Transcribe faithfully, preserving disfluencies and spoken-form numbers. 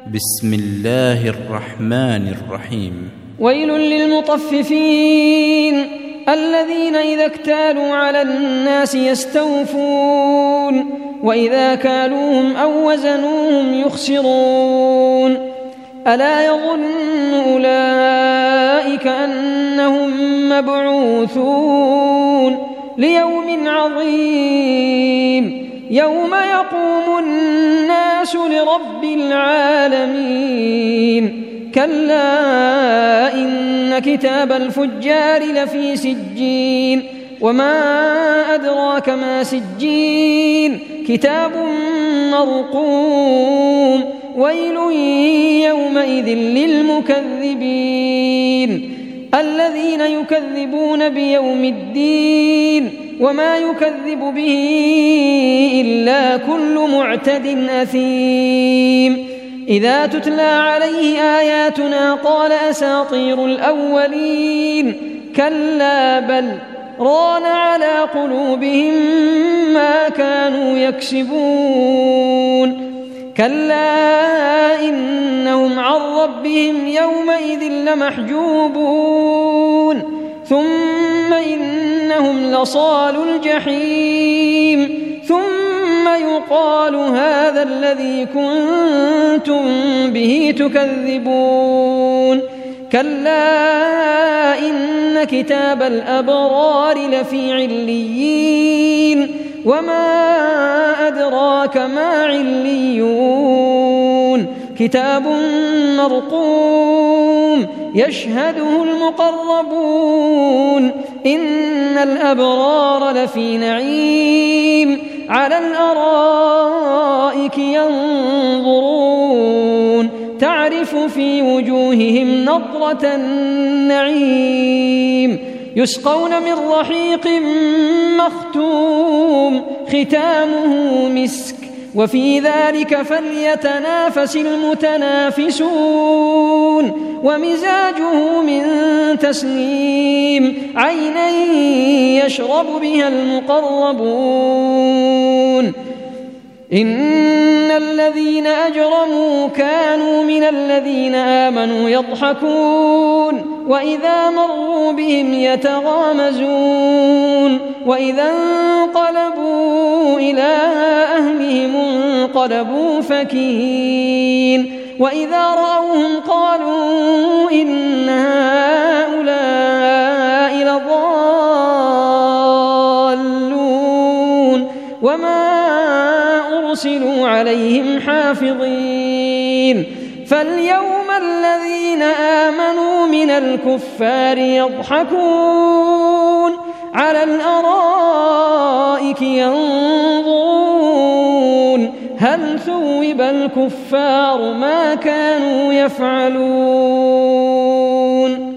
بسم الله الرحمن الرحيم. ويل للمطففين الذين إذا اكتالوا على الناس يستوفون وإذا كالوهم أو وزنوهم يخسرون ألا يظن أولئك أنهم مبعوثون ليوم عظيم يوم يقوم الناس لرب العالمين كلا إن كتاب الفجار لفي سجين وما أدراك ما سجين كتاب مرقوم ويل يومئذ للمكذبين الذين يكذبون بيوم الدين وما يكذب به إلا كل معتد أثيم إذا تتلى عليه آياتنا قال أساطير الأولين كلا بل ران على قلوبهم ما كانوا يكسبون كلا إنهم عن ربهم يومئذ لمحجوبون ثم إنهم لصال الجحيم ثم يقال هذا الذي كنتم به تكذبون كلا إن كتاب الأبرار لفي عليين وما أدراك ما عليون كتاب مرقوم يشهده المقربون إن الأبرار لفي نعيم على الأرائك ينظرون تعرف في وجوههم نضرة النعيم يسقون من رحيق مختوم ختامه مسك وفي ذلك فليتنافس المتنافسون ومزاجه من تسنيم عينا يشرب بها المقربون إن الذين أجرموا كانوا من الذين آمنوا يضحكون وإذا مروا بهم يتغامزون وإذا انقلبوا إلى أهلهم انقلبوا فكهين وإذا رأوهم قالوا إن هؤلاء لضالون وما أرسلوا عليهم حافظين فاليوم الذين آمنوا من الكفار يضحكون على الأرائك ينظرون هل ثوب الكفار ما كانوا يفعلون